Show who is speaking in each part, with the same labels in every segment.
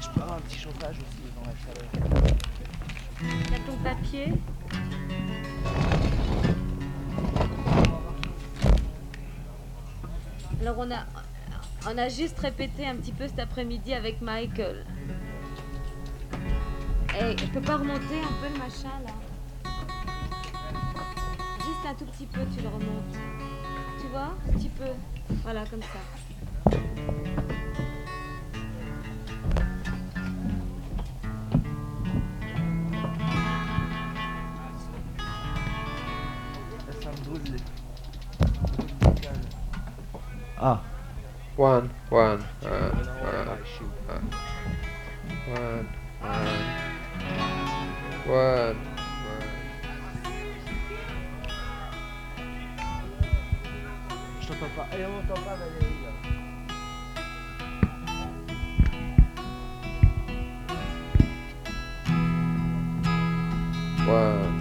Speaker 1: je peux avoir un petit chauffage aussi dans la chaleur.
Speaker 2: T'as ton papier? Alors on a juste répété un petit peu cet après-midi avec Michael. Et tu peux pas remonter un peu le machin là? Juste un tout petit peu, tu le remontes. Tu vois? Un petit peu. Voilà, comme ça.
Speaker 1: Ça me brûle.
Speaker 3: Ah.
Speaker 4: One.
Speaker 1: One. Je t'entends pas. Et on n'entend pas Valérie là.
Speaker 4: One.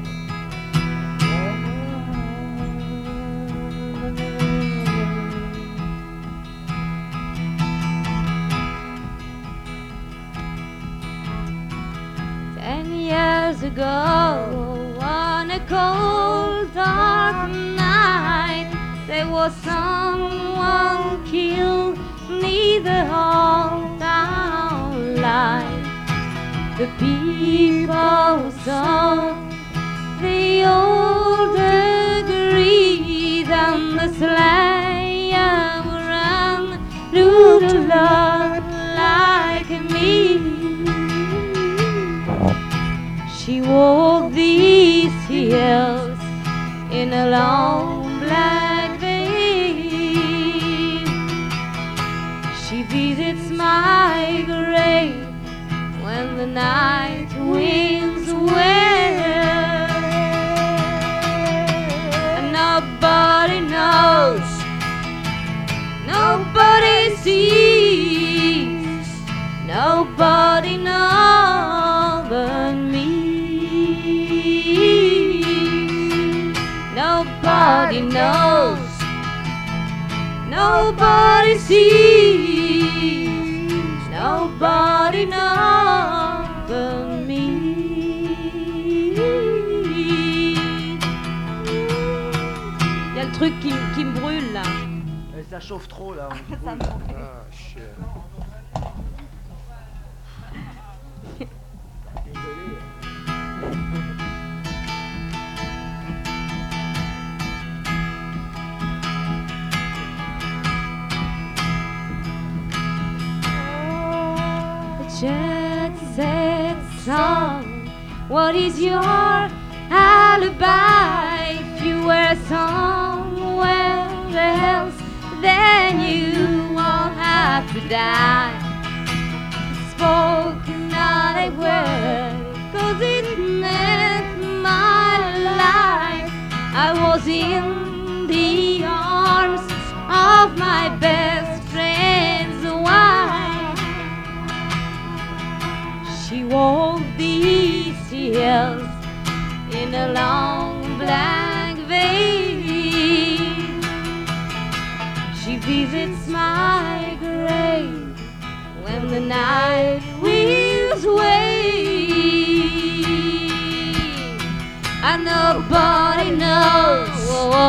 Speaker 2: Years ago, on a cold dark night, there was someone killed near the whole town light. The people saw the old agreed, and the slayer ran through the Lord like me. She walked these hills in a long black veil. She visits my grave when the night winds wail. And nobody knows, nobody sees, nobody knows but me. Nobody knows, nobody sees, nobody knows but me. Il y a le truc qui me brûle là.
Speaker 1: Ça chauffe trop là.
Speaker 2: Ça me
Speaker 4: Ah, shit.
Speaker 1: Désolé.
Speaker 2: Jet set song, what is your alibi? If you were somewhere else, then you won't have to die. Spoke not a word, 'cause it meant my life. I was in the arms of my best friend's wife. She walked these hills in a long black veil. She visits my grave when the night winds wave. And nobody knows,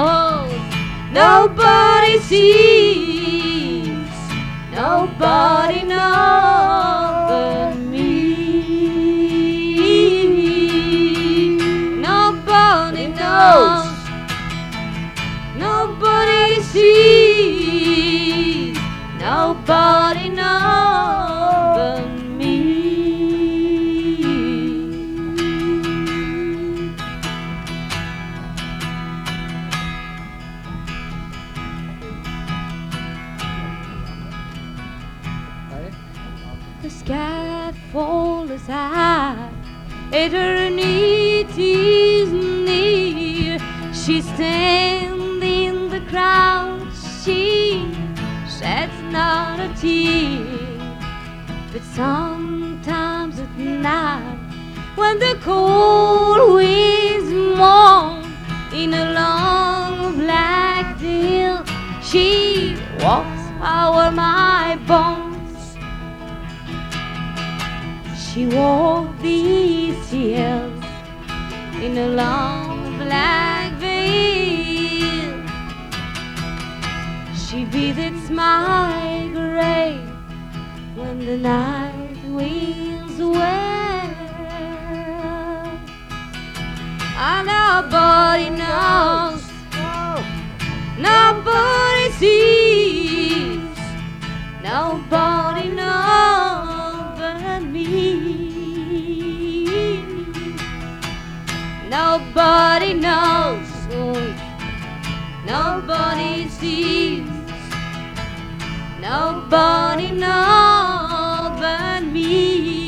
Speaker 2: nobody sees, nobody knows but me. Nobody knows, nobody sees, nobody knows but me. The scaffold is high, eternity is near. She stands in the crowd, she sheds not a tear. But sometimes at night, when the cold winds moan in a long black veil, she walks over my bones. She wore these tears in a long black veil. She breathed my grave when the night winds wail. And nobody knows, nobody sees, nobody knows but me. Nobody knows, nobody sees, nobody knows but me.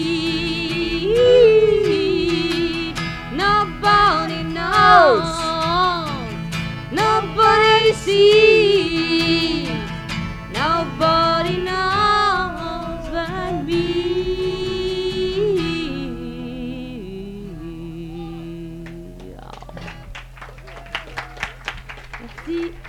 Speaker 2: Nobody knows, nobody sees, nobody knows but me. Merci.